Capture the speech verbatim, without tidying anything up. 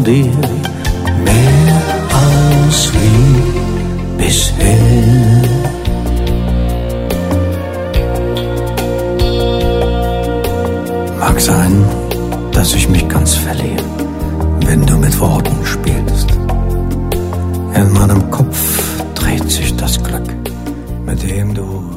dir mehr als wie bisher. Mag sein, dass ich mich ganz verliere, wenn du mit Worten spielst. In meinem Kopf dreht sich das Glück, mit dem du